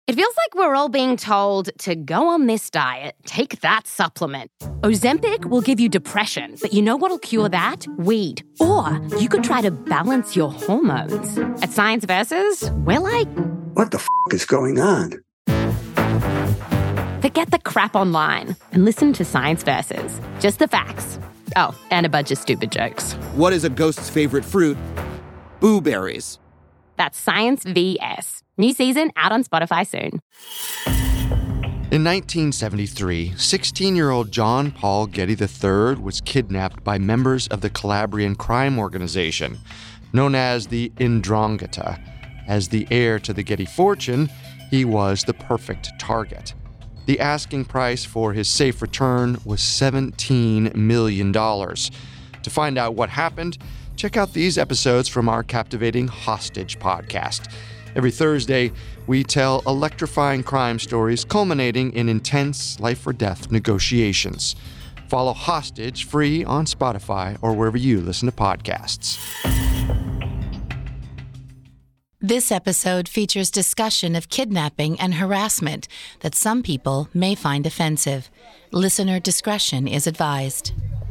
It feels like we're all being told to go on this diet, take that supplement. Ozempic will give you depression, but you know what'll cure that? Weed. Or you could try to balance your hormones. At Science Versus, we're like, what the is going on? Forget the crap online and listen to Science Versus. Just the facts. Oh, and a bunch of stupid jokes. What is a ghost's favorite fruit? Blueberries. That's Science VS. New season out on Spotify soon. In 1973, 16-year-old John Paul Getty III was kidnapped by members of the Calabrian crime organization, known as the 'Ndrangheta. As the heir to the Getty fortune, he was the perfect target. The asking price for his safe return was $17 million. To find out what happened, check out these episodes from our captivating Hostage podcast. Every Thursday, we tell electrifying crime stories culminating in intense life-or-death negotiations. Follow Hostage free on Spotify or wherever you listen to podcasts. This episode features discussion of kidnapping and harassment that some people may find offensive. Listener discretion is advised.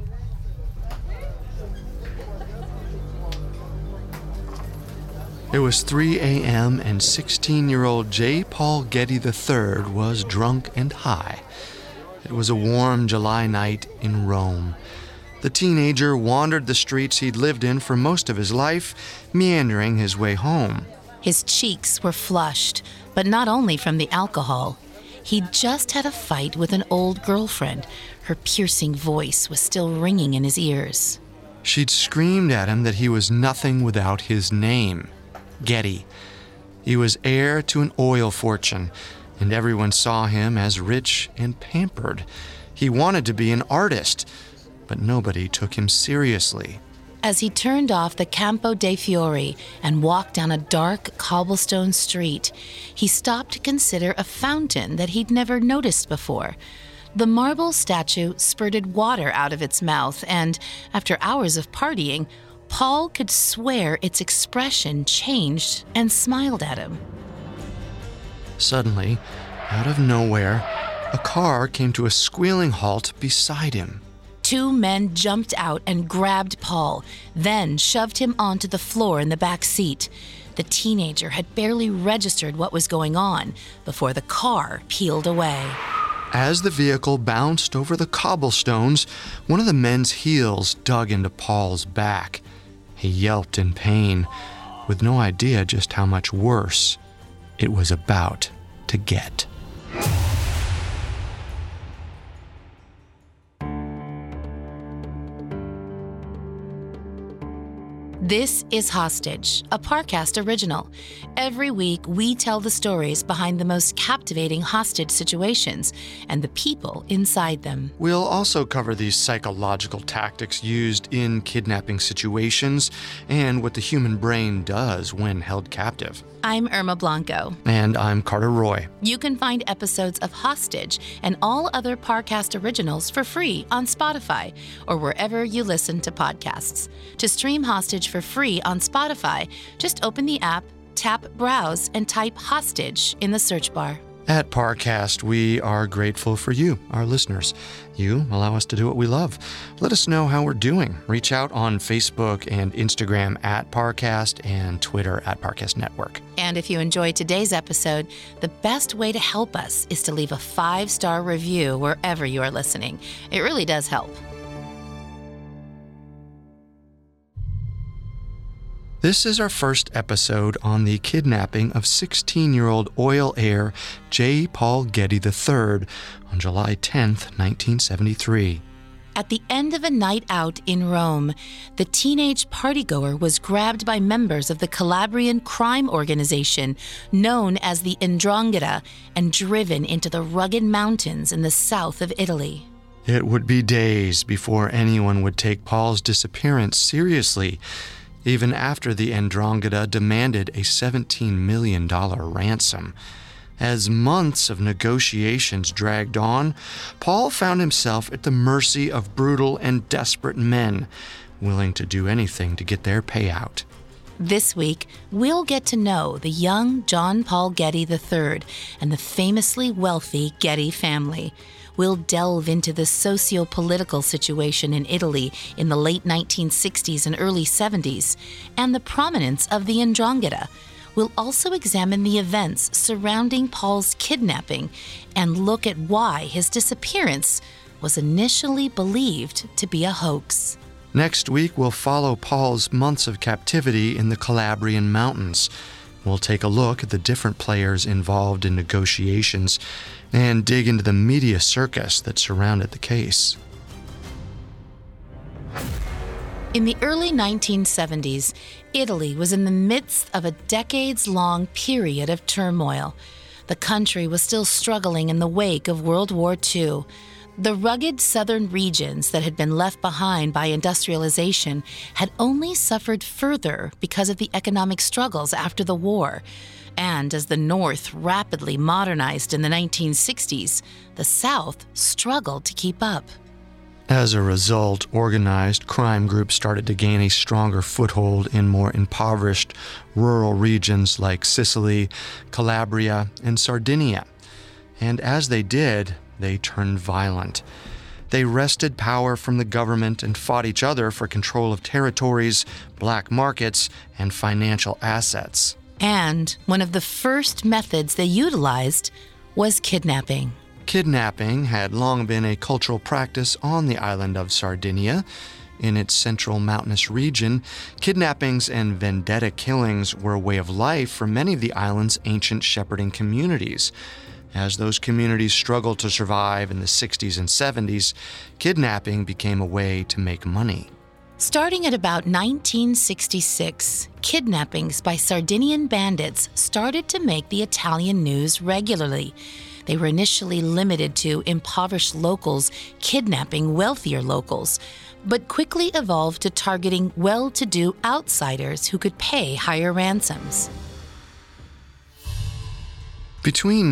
It was 3 a.m. and 16-year-old J. Paul Getty III was drunk and high. It was a warm July night in Rome. The teenager wandered the streets he'd lived in for most of his life, meandering his way home. His cheeks were flushed, but not only from the alcohol. He'd just had a fight with an old girlfriend. Her piercing voice was still ringing in his ears. She'd screamed at him that he was nothing without his name, Getty. He was heir to an oil fortune, and everyone saw him as rich and pampered. He wanted to be an artist, but nobody took him seriously. As he turned off the Campo dei Fiori and walked down a dark cobblestone street, he stopped to consider a fountain that he'd never noticed before. The marble statue spurted water out of its mouth, and after hours of partying, Paul could swear its expression changed and smiled at him. Suddenly, out of nowhere, a car came to a squealing halt beside him. Two men jumped out and grabbed Paul, then shoved him onto the floor in the back seat. The teenager had barely registered what was going on before the car peeled away. As the vehicle bounced over the cobblestones, one of the men's heels dug into Paul's back. He yelped in pain, with no idea just how much worse it was about to get. This is Hostage, a Parcast original. Every week, we tell the stories behind the most captivating hostage situations and the people inside them. We'll also cover the psychological tactics used in kidnapping situations and what the human brain does when held captive. I'm Irma Blanco. And I'm Carter Roy. You can find episodes of Hostage and all other Parcast originals for free on Spotify or wherever you listen to podcasts. To stream Hostage for free on Spotify, just open the app, tap Browse, and type Hostage in the search bar. At Parcast, we are grateful for you, our listeners. You allow us to do what we love. Let us know how we're doing. Reach out on Facebook and Instagram at Parcast and Twitter at Parcast Network. And if you enjoyed today's episode, the best way to help us is to leave a 5-star review wherever you are listening. It really does help. This is our first episode on the kidnapping of 16-year-old oil heir J. Paul Getty III on July 10, 1973. At the end of a night out in Rome, the teenage partygoer was grabbed by members of the Calabrian crime organization known as the 'Ndrangheta and driven into the rugged mountains in the south of Italy. It would be days before anyone would take Paul's disappearance seriously, even after the 'Ndrangheta demanded a $17 million ransom. As months of negotiations dragged on, Paul found himself at the mercy of brutal and desperate men, willing to do anything to get their payout. This week, we'll get to know the young John Paul Getty III and the famously wealthy Getty family. We'll delve into the socio-political situation in Italy in the late 1960s and early 70s, and the prominence of the 'Ndrangheta. We'll also examine the events surrounding Paul's kidnapping and look at why his disappearance was initially believed to be a hoax. Next week, we'll follow Paul's months of captivity in the Calabrian mountains. We'll take a look at the different players involved in negotiations and dig into the media circus that surrounded the case. In the early 1970s, Italy was in the midst of a decades-long period of turmoil. The country was still struggling in the wake of World War II. The rugged southern regions that had been left behind by industrialization had only suffered further because of the economic struggles after the war. And as the North rapidly modernized in the 1960s, the South struggled to keep up. As a result, organized crime groups started to gain a stronger foothold in more impoverished rural regions like Sicily, Calabria, and Sardinia. And as they did, they turned violent. They wrested power from the government and fought each other for control of territories, black markets, and financial assets. And one of the first methods they utilized was kidnapping. Kidnapping had long been a cultural practice on the island of Sardinia. In its central mountainous region, kidnappings and vendetta killings were a way of life for many of the island's ancient shepherding communities. As those communities struggled to survive in the 60s and 70s, kidnapping became a way to make money. Starting at about 1966, kidnappings by Sardinian bandits started to make the Italian news regularly. They were initially limited to impoverished locals kidnapping wealthier locals, but quickly evolved to targeting well-to-do outsiders who could pay higher ransoms. Between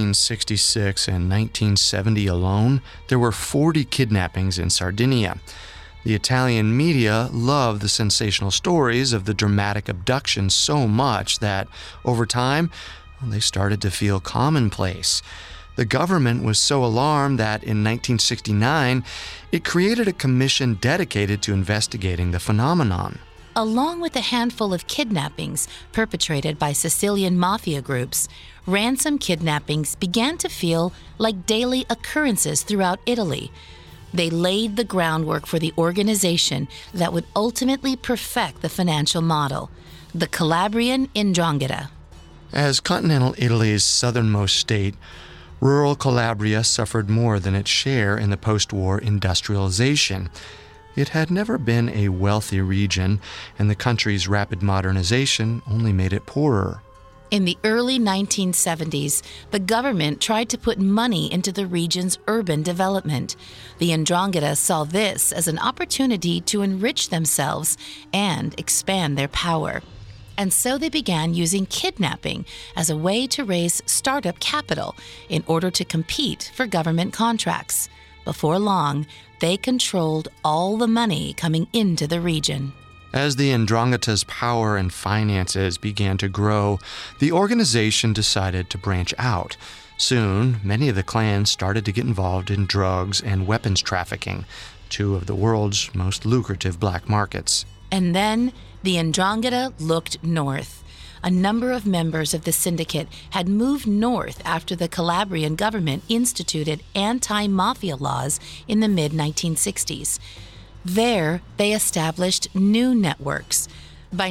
1966 and 1970 alone, there were 40 kidnappings in Sardinia. The Italian media loved the sensational stories of the dramatic abductions so much that, over time, they started to feel commonplace. The government was so alarmed that in 1969, it created a commission dedicated to investigating the phenomenon. Along with a handful of kidnappings perpetrated by Sicilian mafia groups, ransom kidnappings began to feel like daily occurrences throughout Italy. They laid the groundwork for the organization that would ultimately perfect the financial model, the Calabrian 'Ndrangheta. As continental Italy's southernmost state, rural Calabria suffered more than its share in the post-war industrialization. It had never been a wealthy region, and the country's rapid modernization only made it poorer. In the early 1970s, the government tried to put money into the region's urban development. The 'Ndrangheta saw this as an opportunity to enrich themselves and expand their power. And so they began using kidnapping as a way to raise startup capital in order to compete for government contracts. Before long, they controlled all the money coming into the region. As the 'Ndrangheta's power and finances began to grow, the organization decided to branch out. Soon, many of the clans started to get involved in drugs and weapons trafficking, two of the world's most lucrative black markets. And then the 'Ndrangheta looked north. A number of members of the syndicate had moved north after the Calabrian government instituted anti-mafia laws in the mid-1960s. There, they established new networks. By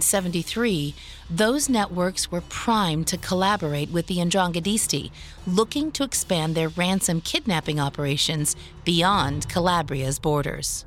1973, those networks were primed to collaborate with the 'Ndranghetisti, looking to expand their ransom kidnapping operations beyond Calabria's borders.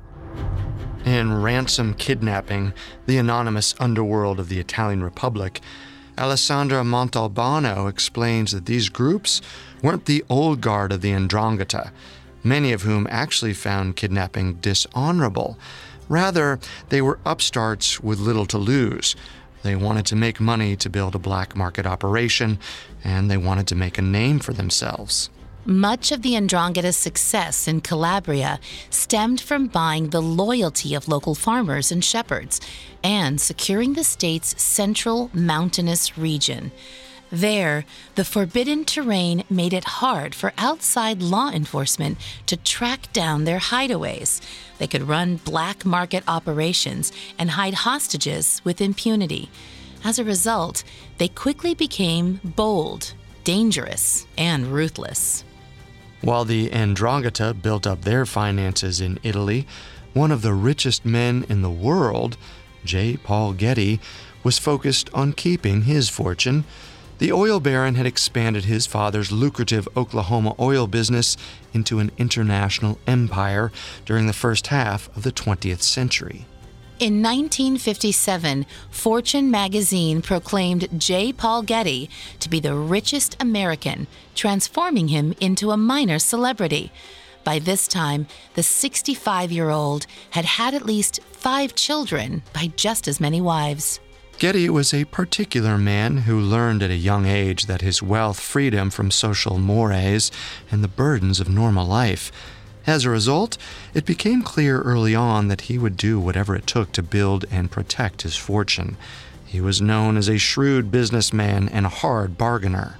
In Ransom Kidnapping, the anonymous underworld of the Italian Republic, Alessandra Montalbano explains that these groups weren't the old guard of the 'Ndrangheta, many of whom actually found kidnapping dishonorable. Rather, they were upstarts with little to lose. They wanted to make money to build a black market operation, and they wanted to make a name for themselves. Much of the 'Ndrangheta's success in Calabria stemmed from buying the loyalty of local farmers and shepherds and securing the state's central mountainous region. There, the forbidden terrain made it hard for outside law enforcement to track down their hideaways. They could run black market operations and hide hostages with impunity. As a result, they quickly became bold, dangerous, and ruthless. While the 'Ndrangheta built up their finances in Italy, one of the richest men in the world, J. Paul Getty, was focused on keeping his fortune. The oil baron had expanded his father's lucrative Oklahoma oil business into an international empire during the first half of the 20th century. In 1957, Fortune magazine proclaimed J. Paul Getty to be the richest American, transforming him into a minor celebrity. By this time, the 65-year-old had had at least 5 children by just as many wives. Getty was a particular man who learned at a young age that his wealth freed him from social mores and the burdens of normal life. As a result, it became clear early on that he would do whatever it took to build and protect his fortune. He was known as a shrewd businessman and a hard bargainer.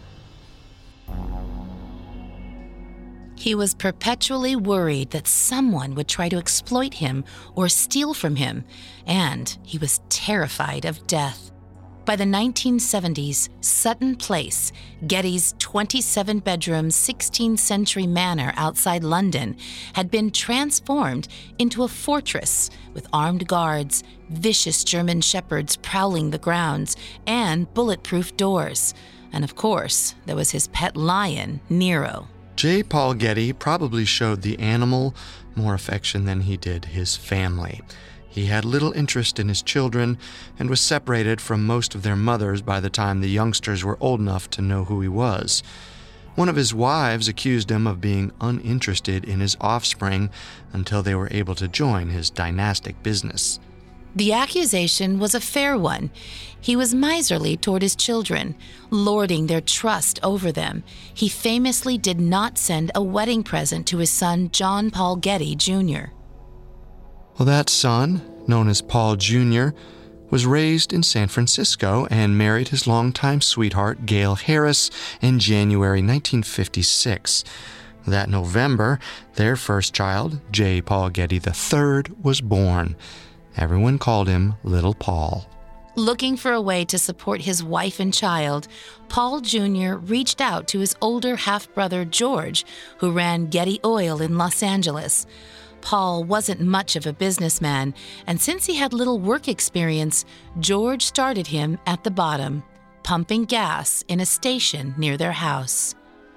He was perpetually worried that someone would try to exploit him or steal from him, and he was terrified of death. By the 1970s, Sutton Place, Getty's 27-bedroom 16th century manor outside London, had been transformed into a fortress with armed guards, vicious German shepherds prowling the grounds, and bulletproof doors. And of course, there was his pet lion, Nero. J. Paul Getty probably showed the animal more affection than he did his family. He had little interest in his children and was separated from most of their mothers by the time the youngsters were old enough to know who he was. One of his wives accused him of being uninterested in his offspring until they were able to join his dynastic business. The accusation was a fair one. He was miserly toward his children, lording their trust over them. He famously did not send a wedding present to his son, John Paul Getty, Jr. Well, that son, known as Paul Jr., was raised in San Francisco and married his longtime sweetheart, Gail Harris, in January 1956. That November, their first child, J. Paul Getty III, was born. Everyone called him Little Paul. Looking for a way to support his wife and child, Paul Jr. reached out to his older half-brother George, who ran Getty Oil in Los Angeles. Paul wasn't much of a businessman, and since he had little work experience, George started him at the bottom, pumping gas in a station near their house.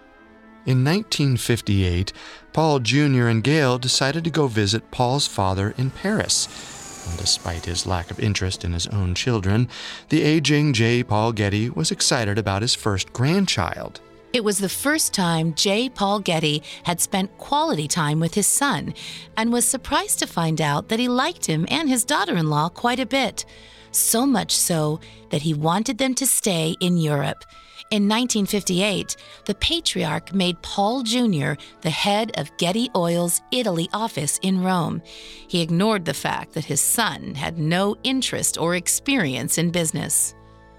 In 1958, Paul Jr. and Gail decided to go visit Paul's father in Paris. And despite his lack of interest in his own children, the aging J. Paul Getty was excited about his first grandchild. It was the first time J. Paul Getty had spent quality time with his son and was surprised to find out that he liked him and his daughter-in-law quite a bit. So much so that he wanted them to stay in Europe. In 1958, the patriarch made Paul Jr. the head of Getty Oil's Italy office in Rome. He ignored the fact that his son had no interest or experience in business.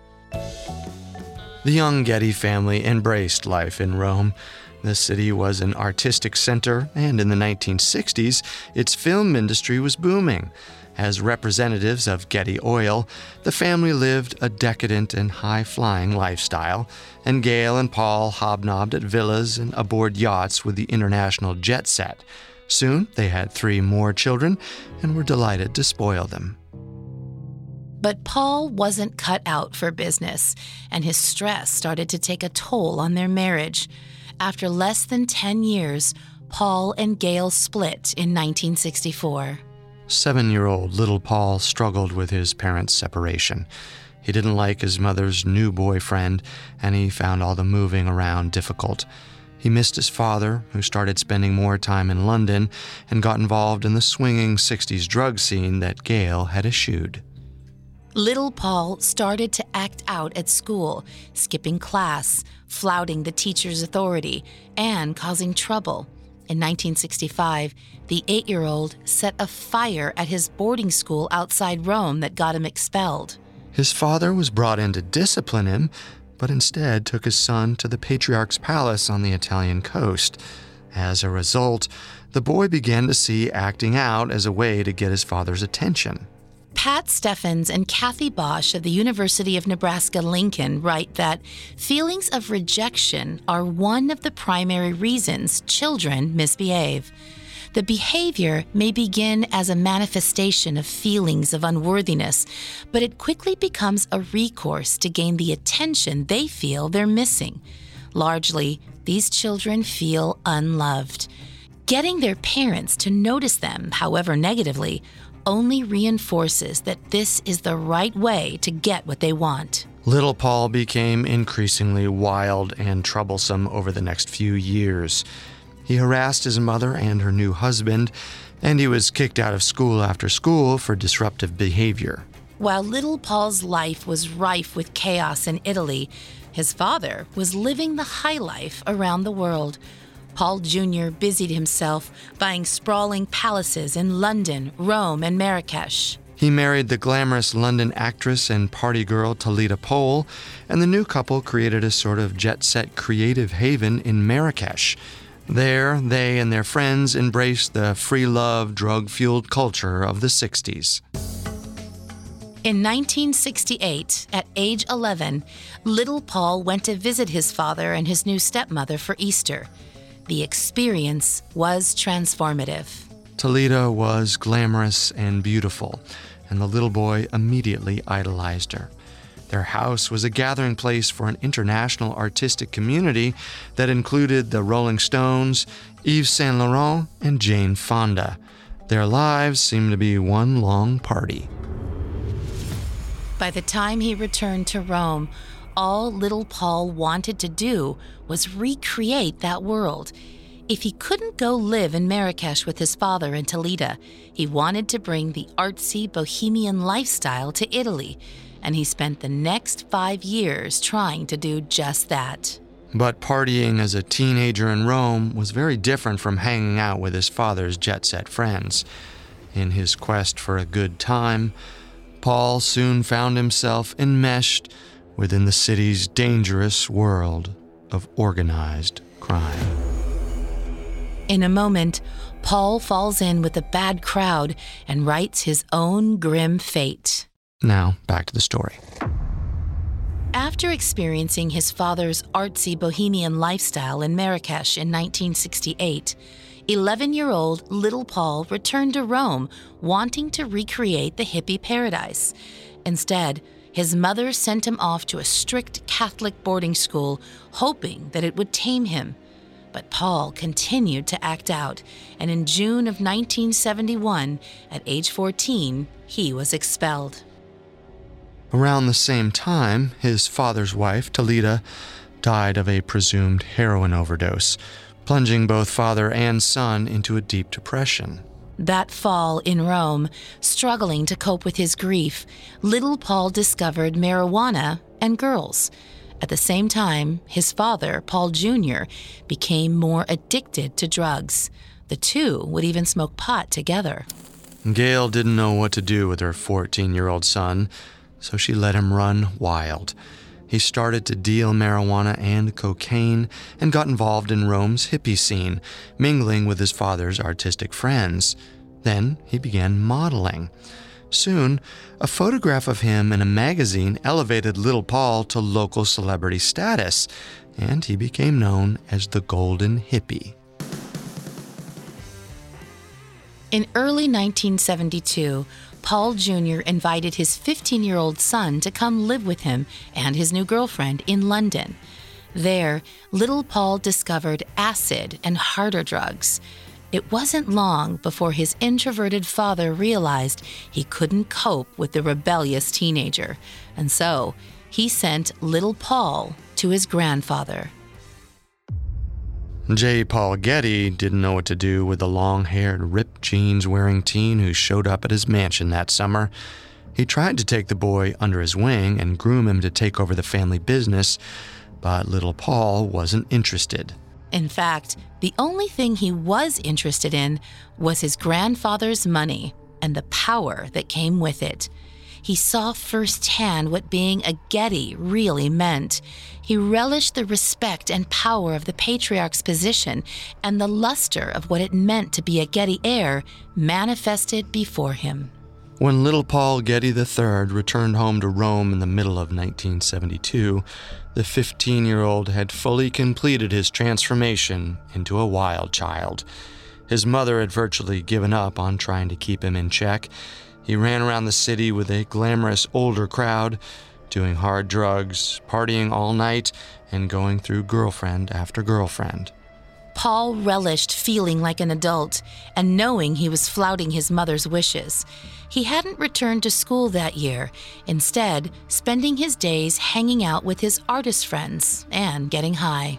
The young Getty family embraced life in Rome. The city was an artistic center, and in the 1960s, its film industry was booming. As representatives of Getty Oil, the family lived a decadent and high-flying lifestyle, and Gail and Paul hobnobbed at villas and aboard yachts with the international jet set. Soon, they had 3 more children and were delighted to spoil them. But Paul wasn't cut out for business, and his stress started to take a toll on their marriage. After less than 10 years, Paul and Gail split in 1964. 7-year-old little Paul struggled with his parents' separation. He didn't like his mother's new boyfriend, and he found all the moving around difficult. He missed his father, who started spending more time in London and got involved in the swinging 60s drug scene that Gail had eschewed. Little Paul started to act out at school, skipping class, flouting the teacher's authority, and causing trouble. In 1965, the 8-year-old set a fire at his boarding school outside Rome that got him expelled. His father was brought in to discipline him, but instead took his son to the Patriarch's palace on the Italian coast. As a result, the boy began to see acting out as a way to get his father's attention. Pat Steffens and Kathy Bosch of the University of Nebraska-Lincoln write that feelings of rejection are one of the primary reasons children misbehave. The behavior may begin as a manifestation of feelings of unworthiness, but it quickly becomes a recourse to gain the attention they feel they're missing. Largely, these children feel unloved. Getting their parents to notice them, however negatively, only reinforces that this is the right way to get what they want. Little Paul became increasingly wild and troublesome over the next few years. He harassed his mother and her new husband, and he was kicked out of school after school for disruptive behavior. While little Paul's life was rife with chaos in Italy, his father was living the high life around the world. Paul Jr. busied himself buying sprawling palaces in London, Rome, and Marrakesh. He married the glamorous London actress and party girl Talita Pole, and the new couple created a sort of jet-set creative haven in Marrakesh. There, they and their friends embraced the free-love, drug-fueled culture of the 60s. In 1968, at age 11, little Paul went to visit his father and his new stepmother for Easter. The experience was transformative. Talita was glamorous and beautiful, and the little boy immediately idolized her. Their house was a gathering place for an international artistic community that included the Rolling Stones, Yves Saint Laurent, and Jane Fonda. Their lives seemed to be one long party. By the time he returned to Rome, all little Paul wanted to do was recreate that world. If he couldn't go live in Marrakesh with his father and Talita, he wanted to bring the artsy bohemian lifestyle to Italy, and he spent the next 5 years trying to do just that. But partying as a teenager in Rome was very different from hanging out with his father's jet-set friends. In his quest for a good time, Paul soon found himself enmeshed within the city's dangerous world of organized crime. In a moment, Paul falls in with a bad crowd and writes his own grim fate. Now, back to the story. After experiencing his father's artsy bohemian lifestyle in Marrakesh in 1968, 11-year-old little Paul returned to Rome wanting to recreate the hippie paradise. Instead, his mother sent him off to a strict Catholic boarding school, hoping that it would tame him. But Paul continued to act out, and in June of 1971, at age 14, he was expelled. Around the same time, his father's wife, Talita, died of a presumed heroin overdose, plunging both father and son into a deep depression. That fall in Rome, struggling to cope with his grief, little Paul discovered marijuana and girls. At the same time, his father, Paul Jr., became more addicted to drugs. The two would even smoke pot together. Gail didn't know what to do with her 14-year-old son, so she let him run wild. He started to deal marijuana and cocaine and got involved in Rome's hippie scene, mingling with his father's artistic friends. Then he began modeling. Soon, a photograph of him in a magazine elevated little Paul to local celebrity status, and he became known as the Golden Hippie. In early 1972, Paul Jr. invited his 15-year-old son to come live with him and his new girlfriend in London. There, little Paul discovered acid and harder drugs. It wasn't long before his introverted father realized he couldn't cope with the rebellious teenager, and so he sent little Paul to his grandfather. J. Paul Getty didn't know what to do with the long-haired, ripped jeans-wearing teen who showed up at his mansion that summer. He tried to take the boy under his wing and groom him to take over the family business, but little Paul wasn't interested. In fact, the only thing he was interested in was his grandfather's money and the power that came with it. He saw firsthand what being a Getty really meant. He relished the respect and power of the patriarch's position, and the luster of what it meant to be a Getty heir manifested before him. When little Paul Getty III returned home to Rome in the middle of 1972, the 15-year-old had fully completed his transformation into a wild child. His mother had virtually given up on trying to keep him in check. He ran around the city with a glamorous older crowd, doing hard drugs, partying all night, and going through girlfriend after girlfriend. Paul relished feeling like an adult and knowing he was flouting his mother's wishes. He hadn't returned to school that year, instead spending his days hanging out with his artist friends and getting high.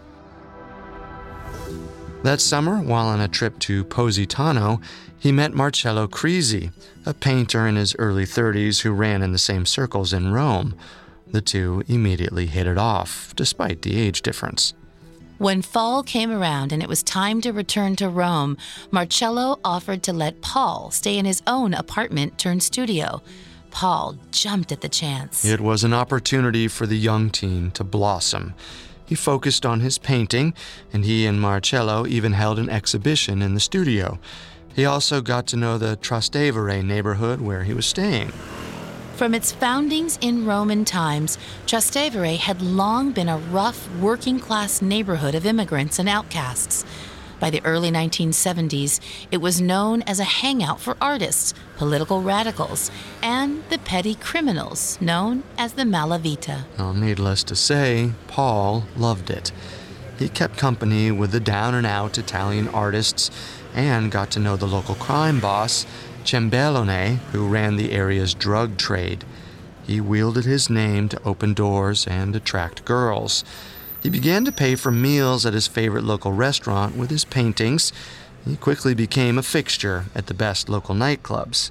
That summer, while on a trip to Positano, he met Marcello Crisi, a painter in his early 30s who ran in the same circles in Rome. The two immediately hit it off, despite the age difference. When fall came around and it was time to return to Rome, Marcello offered to let Paul stay in his own apartment turned studio. Paul jumped at the chance. It was an opportunity for the young teen to blossom. He focused on his painting, and he and Marcello even held an exhibition in the studio. He also got to know the Trastevere neighborhood where he was staying. From its foundings in Roman times, Trastevere had long been a rough, working-class neighborhood of immigrants and outcasts. By the early 1970s, it was known as a hangout for artists, political radicals, and the petty criminals known as the Malavita. Well, needless to say, Paul loved it. He kept company with the down-and-out Italian artists and got to know the local crime boss, Ciambellone, who ran the area's drug trade. He wielded his name to open doors and attract girls. He began to pay for meals at his favorite local restaurant with his paintings. He quickly became a fixture at the best local nightclubs.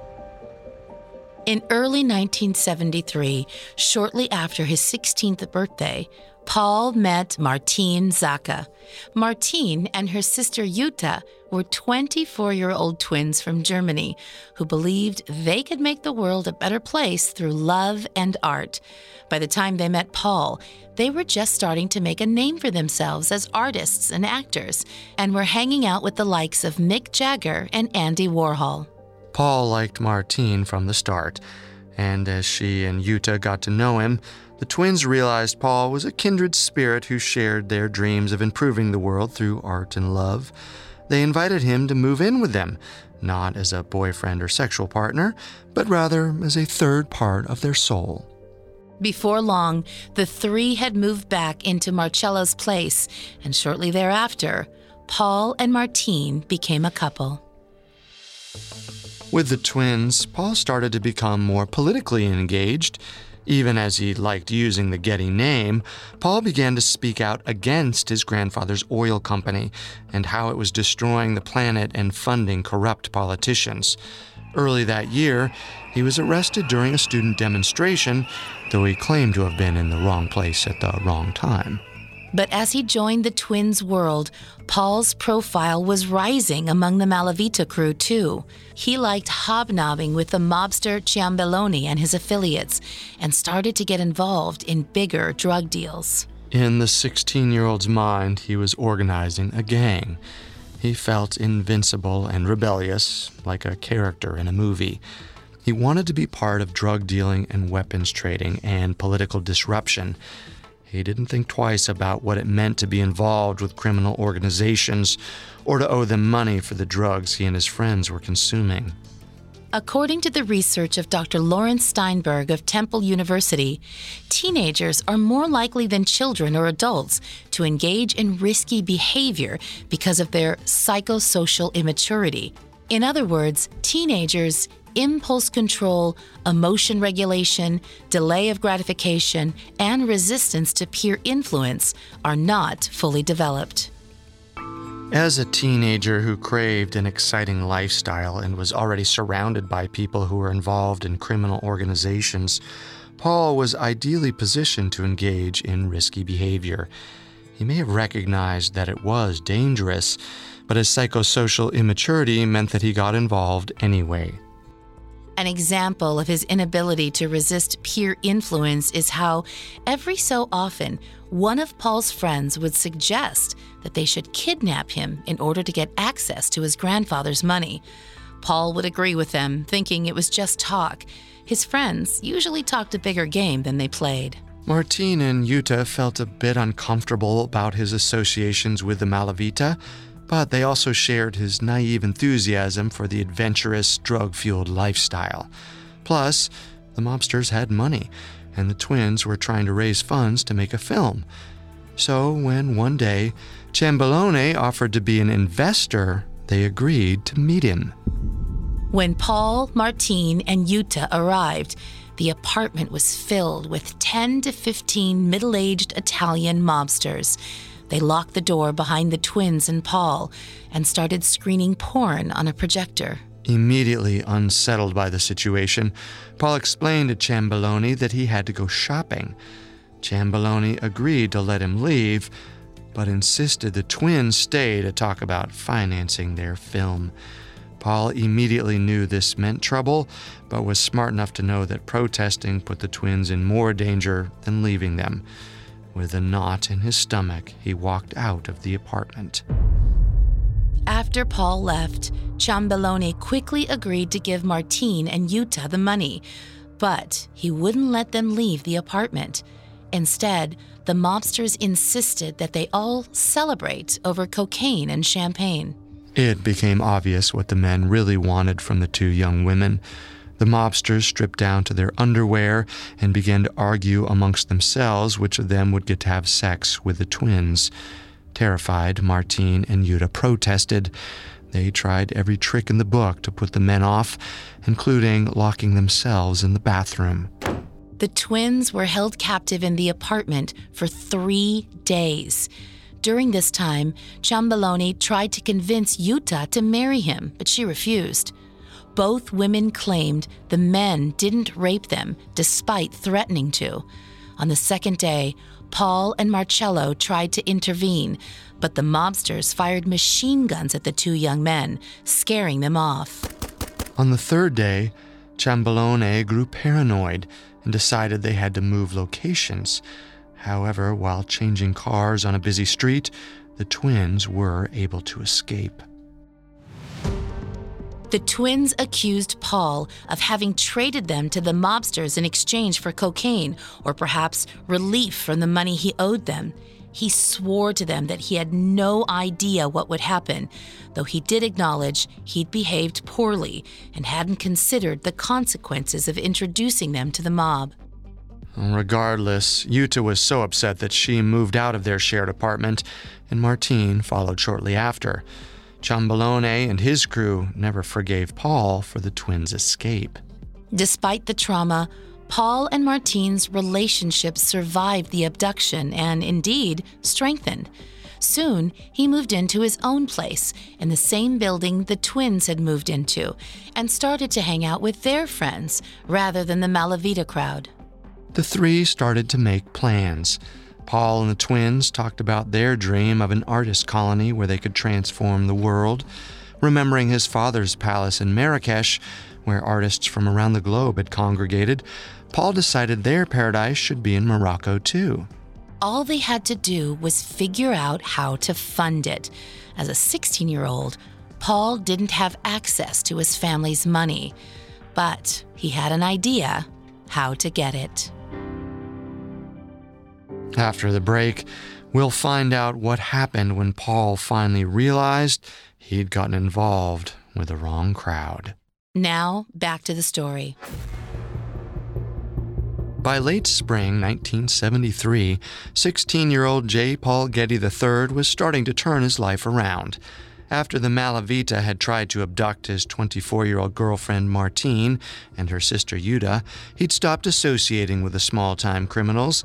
In early 1973, shortly after his 16th birthday, Paul met Martine Zacca. Martine and her sister Jutta were 24-year-old twins from Germany who believed they could make the world a better place through love and art. By the time they met Paul, they were just starting to make a name for themselves as artists and actors and were hanging out with the likes of Mick Jagger and Andy Warhol. Paul liked Martine from the start, and as she and Jutta got to know him, the twins realized Paul was a kindred spirit who shared their dreams of improving the world through art and love. They invited him to move in with them, not as a boyfriend or sexual partner, but rather as a third part of their soul. Before long, the three had moved back into Marcello's place, and shortly thereafter, Paul and Martine became a couple. With the twins, Paul started to become more politically engaged. Even as he liked using the Getty name, Paul began to speak out against his grandfather's oil company and how it was destroying the planet and funding corrupt politicians. Early that year, he was arrested during a student demonstration, though he claimed to have been in the wrong place at the wrong time. But as he joined the twins' world, Paul's profile was rising among the Malavita crew, too. He liked hobnobbing with the mobster Ciambellone and his affiliates and started to get involved in bigger drug deals. In the 16-year-old's mind, he was organizing a gang. He felt invincible and rebellious, like a character in a movie. He wanted to be part of drug dealing and weapons trading and political disruption. He didn't think twice about what it meant to be involved with criminal organizations or to owe them money for the drugs he and his friends were consuming. According to the research of Dr. Lawrence Steinberg of Temple University, teenagers are more likely than children or adults to engage in risky behavior because of their psychosocial immaturity. In other words, teenagers' impulse control, emotion regulation, delay of gratification, and resistance to peer influence are not fully developed. As a teenager who craved an exciting lifestyle and was already surrounded by people who were involved in criminal organizations, Paul was ideally positioned to engage in risky behavior. He may have recognized that it was dangerous, but his psychosocial immaturity meant that he got involved anyway. An example of his inability to resist peer influence is how, every so often, one of Paul's friends would suggest that they should kidnap him in order to get access to his grandfather's money. Paul would agree with them, thinking it was just talk. His friends usually talked a bigger game than they played. Martine and Yuta felt a bit uncomfortable about his associations with the Malavita, but they also shared his naive enthusiasm for the adventurous, drug-fueled lifestyle. Plus, the mobsters had money, and the twins were trying to raise funds to make a film. So when one day Ciambolone offered to be an investor, they agreed to meet him. When Paul, Martine, and Yuta arrived, the apartment was filled with 10 to 15 middle-aged Italian mobsters. They locked the door behind the twins and Paul and started screening porn on a projector. Immediately unsettled by the situation, Paul explained to Ciambolone that he had to go shopping. Ciambolone agreed to let him leave, but insisted the twins stay to talk about financing their film. Paul immediately knew this meant trouble, but was smart enough to know that protesting put the twins in more danger than leaving them. With a knot in his stomach, he walked out of the apartment. After Paul left, Ciambolone quickly agreed to give Martine and Yuta the money, but he wouldn't let them leave the apartment. Instead, the mobsters insisted that they all celebrate over cocaine and champagne. It became obvious what the men really wanted from the two young women. The mobsters stripped down to their underwear and began to argue amongst themselves which of them would get to have sex with the twins. Terrified, Martine and Yuta protested. They tried every trick in the book to put the men off, including locking themselves in the bathroom. The twins were held captive in the apartment for 3 days. During this time, Ciambolone tried to convince Yuta to marry him, but she refused. Both women claimed the men didn't rape them, despite threatening to. On the second day, Paul and Marcello tried to intervene, but the mobsters fired machine guns at the two young men, scaring them off. On the third day, Ciambolone grew paranoid and decided they had to move locations. However, while changing cars on a busy street, the twins were able to escape. The twins accused Paul of having traded them to the mobsters in exchange for cocaine, or perhaps relief from the money he owed them. He swore to them that he had no idea what would happen, though he did acknowledge he'd behaved poorly and hadn't considered the consequences of introducing them to the mob. Regardless, Yuta was so upset that she moved out of their shared apartment, and Martine followed shortly after. Ciambolone and his crew never forgave Paul for the twins' escape. Despite the trauma, Paul and Martine's relationship survived the abduction and, indeed, strengthened. Soon, he moved into his own place in the same building the twins had moved into and started to hang out with their friends rather than the Malavita crowd. The three started to make plans. Paul and the twins talked about their dream of an artist colony where they could transform the world. Remembering his father's palace in Marrakesh, where artists from around the globe had congregated, Paul decided their paradise should be in Morocco too. All they had to do was figure out how to fund it. As a 16-year-old, Paul didn't have access to his family's money, but he had an idea how to get it. After the break, we'll find out what happened when Paul finally realized he'd gotten involved with the wrong crowd. Now, back to the story. By late spring 1973, 16-year-old J. Paul Getty III was starting to turn his life around. After the Malavita had tried to abduct his 24-year-old girlfriend Martine and her sister Yuta, he'd stopped associating with the small-time criminals.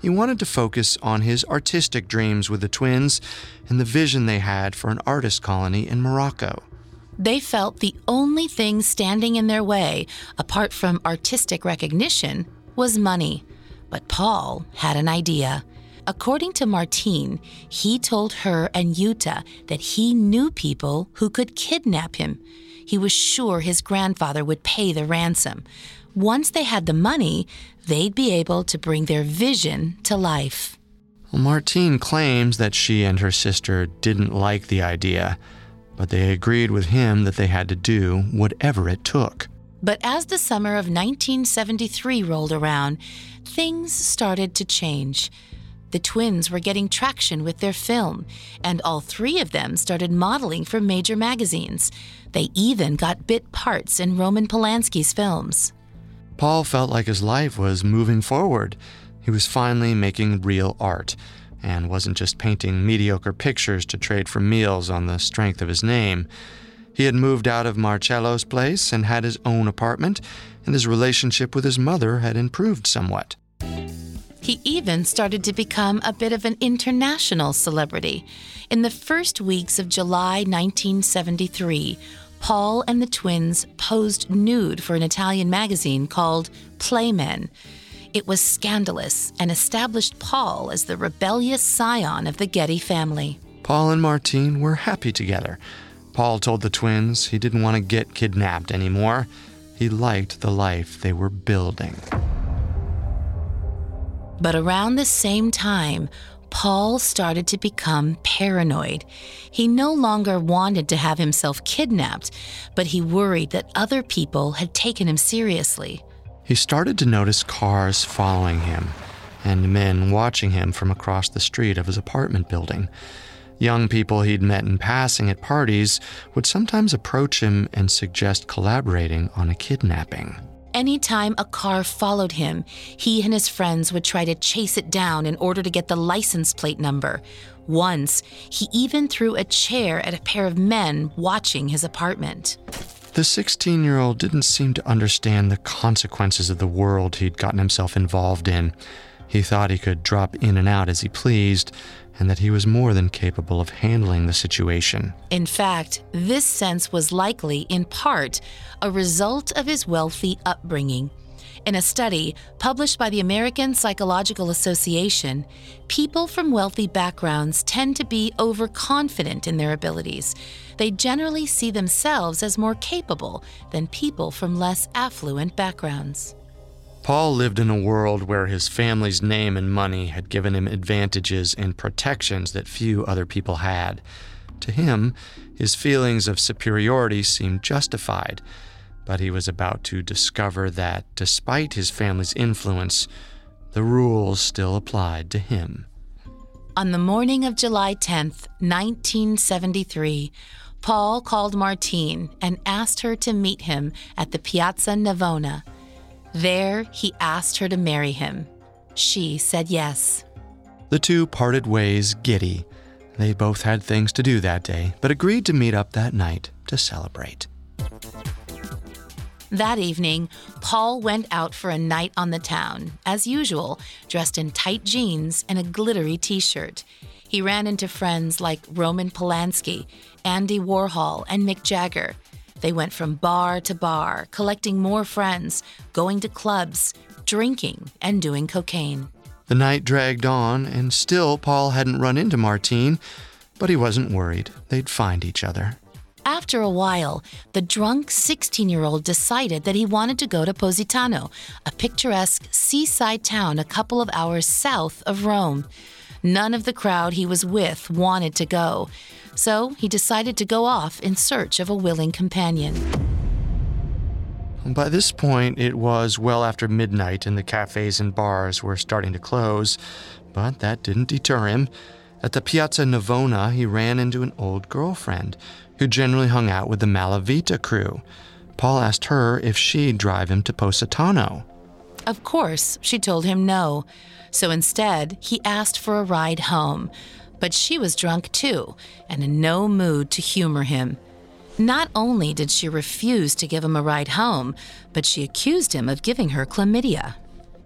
He wanted to focus on his artistic dreams with the twins and the vision they had for an artist colony in Morocco. They felt the only thing standing in their way, apart from artistic recognition, was money. But Paul had an idea. According to Martine, he told her and Yuta that he knew people who could kidnap him. He was sure his grandfather would pay the ransom. Once they had the money, they'd be able to bring their vision to life. Well, Martine claims that she and her sister didn't like the idea, but they agreed with him that they had to do whatever it took. But as the summer of 1973 rolled around, things started to change. The twins were getting traction with their film, and all three of them started modeling for major magazines. They even got bit parts in Roman Polanski's films. Paul felt like his life was moving forward. He was finally making real art, and wasn't just painting mediocre pictures to trade for meals on the strength of his name. He had moved out of Marcello's place and had his own apartment, and his relationship with his mother had improved somewhat. He even started to become a bit of an international celebrity. In the first weeks of July 1973, Paul and the twins posed nude for an Italian magazine called Playmen. It was scandalous and established Paul as the rebellious scion of the Getty family. Paul and Martine were happy together. Paul told the twins he didn't want to get kidnapped anymore. He liked the life they were building. But around the same time, Paul started to become paranoid. He no longer wanted to have himself kidnapped, but he worried that other people had taken him seriously. He started to notice cars following him and men watching him from across the street of his apartment building. Young people he'd met in passing at parties would sometimes approach him and suggest collaborating on a kidnapping. Anytime a car followed him, he and his friends would try to chase it down in order to get the license plate number. Once, he even threw a chair at a pair of men watching his apartment. The 16-year-old didn't seem to understand the consequences of the world he'd gotten himself involved in. He thought he could drop in and out as he pleased, and that he was more than capable of handling the situation. In fact, this sense was likely, in part, a result of his wealthy upbringing. In a study published by the American Psychological Association, people from wealthy backgrounds tend to be overconfident in their abilities. They generally see themselves as more capable than people from less affluent backgrounds. Paul lived in a world where his family's name and money had given him advantages and protections that few other people had. To him, his feelings of superiority seemed justified, but he was about to discover that, despite his family's influence, the rules still applied to him. On the morning of July 10th, 1973, Paul called Martine and asked her to meet him at the Piazza Navona. There, he asked her to marry him. She said yes. The two parted ways giddy. They both had things to do that day, but agreed to meet up that night to celebrate. That evening, Paul went out for a night on the town, as usual, dressed in tight jeans and a glittery t-shirt. He ran into friends like Roman Polanski, Andy Warhol, and Mick Jagger. They went from bar to bar, collecting more friends, going to clubs, drinking, and doing cocaine. The night dragged on, and still Paul hadn't run into Martine, but he wasn't worried. They'd find each other. After a while, the drunk 16-year-old decided that he wanted to go to Positano, a picturesque seaside town a couple of hours south of Rome. None of the crowd he was with wanted to go, so he decided to go off in search of a willing companion. By this point, it was well after midnight and the cafes and bars were starting to close, but that didn't deter him. At the Piazza Navona, he ran into an old girlfriend who generally hung out with the Malavita crew. Paul asked her if she'd drive him to Positano. Of course, she told him no. So instead, he asked for a ride home. But she was drunk too, and in no mood to humor him. Not only did she refuse to give him a ride home, but she accused him of giving her chlamydia.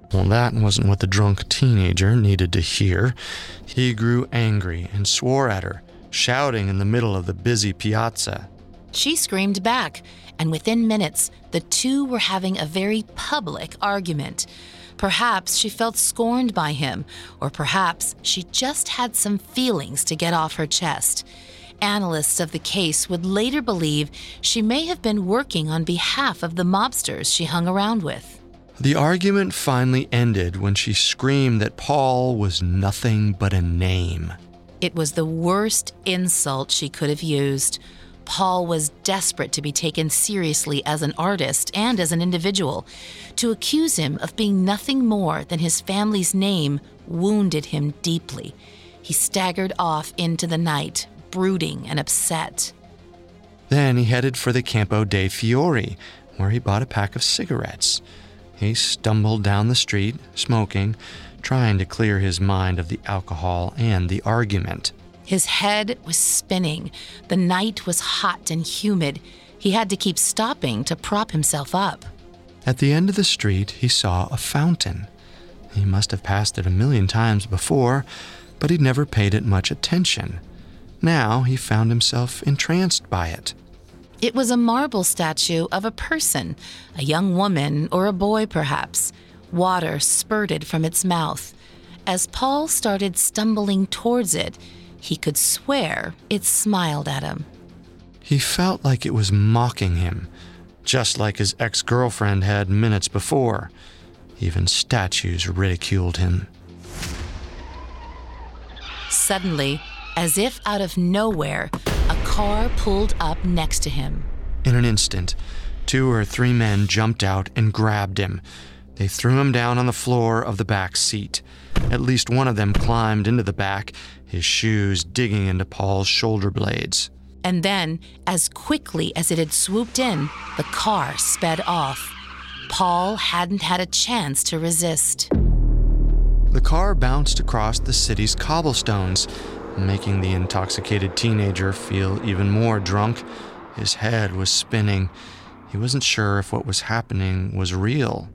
Well, that wasn't what the drunk teenager needed to hear. He grew angry and swore at her, shouting in the middle of the busy piazza. She screamed back, and within minutes, the two were having a very public argument. Perhaps she felt scorned by him, or perhaps she just had some feelings to get off her chest. Analysts of the case would later believe she may have been working on behalf of the mobsters she hung around with. The argument finally ended when she screamed that Paul was nothing but a name. It was the worst insult she could have used. Paul was desperate to be taken seriously as an artist and as an individual. To accuse him of being nothing more than his family's name wounded him deeply. He staggered off into the night, brooding and upset. Then he headed for the Campo dei Fiori, where he bought a pack of cigarettes. He stumbled down the street, smoking, trying to clear his mind of the alcohol and the argument. His head was spinning. The night was hot and humid. He had to keep stopping to prop himself up. At the end of the street, he saw a fountain. He must have passed it 1,000,000 times before, but he'd never paid it much attention. Now he found himself entranced by it. It was a marble statue of a person, a young woman or a boy perhaps. Water spurted from its mouth. As Paul started stumbling towards it, he could swear it smiled at him. He felt like it was mocking him, just like his ex-girlfriend had minutes before. Even statues ridiculed him. Suddenly, as if out of nowhere, a car pulled up next to him. In an instant, 2 or 3 men jumped out and grabbed him. They threw him down on the floor of the back seat. At least one of them climbed into the back, his shoes digging into Paul's shoulder blades. And then, as quickly as it had swooped in, the car sped off. Paul hadn't had a chance to resist. The car bounced across the city's cobblestones, making the intoxicated teenager feel even more drunk. His head was spinning. He wasn't sure if what was happening was real.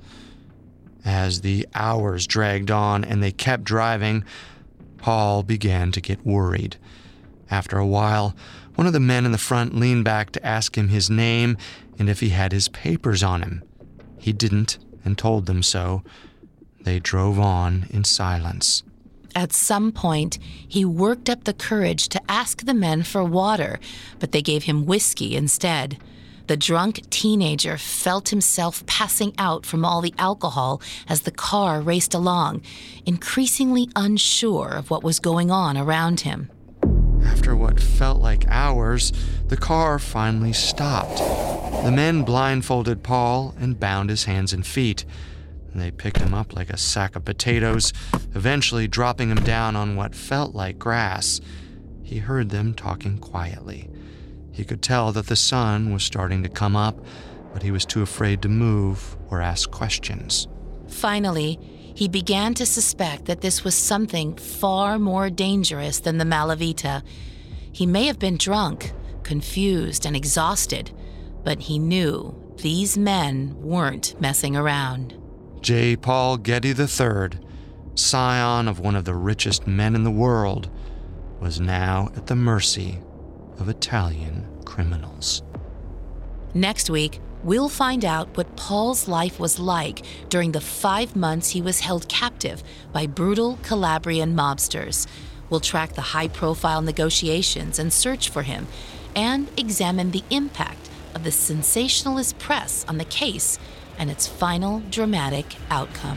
As the hours dragged on and they kept driving, Paul began to get worried. After a while, one of the men in the front leaned back to ask him his name and if he had his papers on him. He didn't and told them so. They drove on in silence. At some point, he worked up the courage to ask the men for water, but they gave him whiskey instead. The drunk teenager felt himself passing out from all the alcohol as the car raced along, increasingly unsure of what was going on around him. After what felt like hours, the car finally stopped. The men blindfolded Paul and bound his hands and feet. They picked him up like a sack of potatoes, eventually dropping him down on what felt like grass. He heard them talking quietly. He could tell that the sun was starting to come up, but he was too afraid to move or ask questions. Finally, he began to suspect that this was something far more dangerous than the Malavita. He may have been drunk, confused, and exhausted, but he knew these men weren't messing around. J. Paul Getty III, scion of one of the richest men in the world, was now at the mercy of Italian criminals. Next week, we'll find out what Paul's life was like during the 5 months he was held captive by brutal Calabrian mobsters. We'll track the high-profile negotiations and search for him, and examine the impact of the sensationalist press on the case and its final dramatic outcome.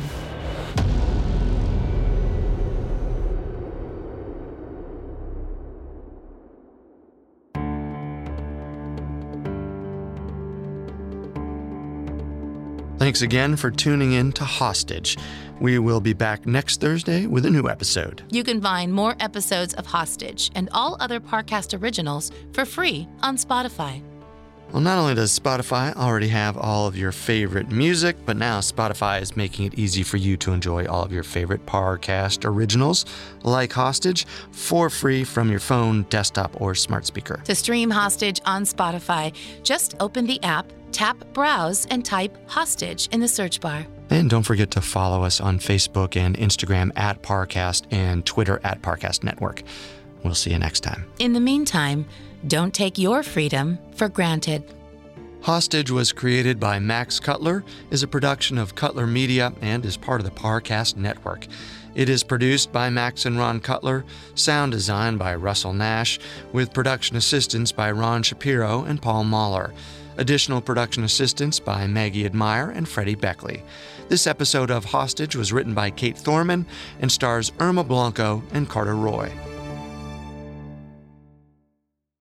Thanks again for tuning in to Hostage. We will be back next Thursday with a new episode. You can find more episodes of Hostage and all other Parcast originals for free on Spotify. Well, not only does Spotify already have all of your favorite music, but now Spotify is making it easy for you to enjoy all of your favorite Parcast originals, like Hostage, for free from your phone, desktop, or smart speaker. To stream Hostage on Spotify, just open the app, tap Browse, and type Hostage in the search bar. And don't forget to follow us on Facebook and Instagram at Parcast and Twitter at Parcast Network. We'll see you next time. In the meantime, don't take your freedom for granted. Hostage was created by Max Cutler, is a production of Cutler Media, and is part of the Parcast Network. It is produced by Max and Ron Cutler, sound design by Russell Nash, with production assistance by Ron Shapiro and Paul Mahler. Additional production assistance by Maggie Admire and Freddie Beckley. This episode of Hostage was written by Kate Thorman and stars Irma Blanco and Carter Roy.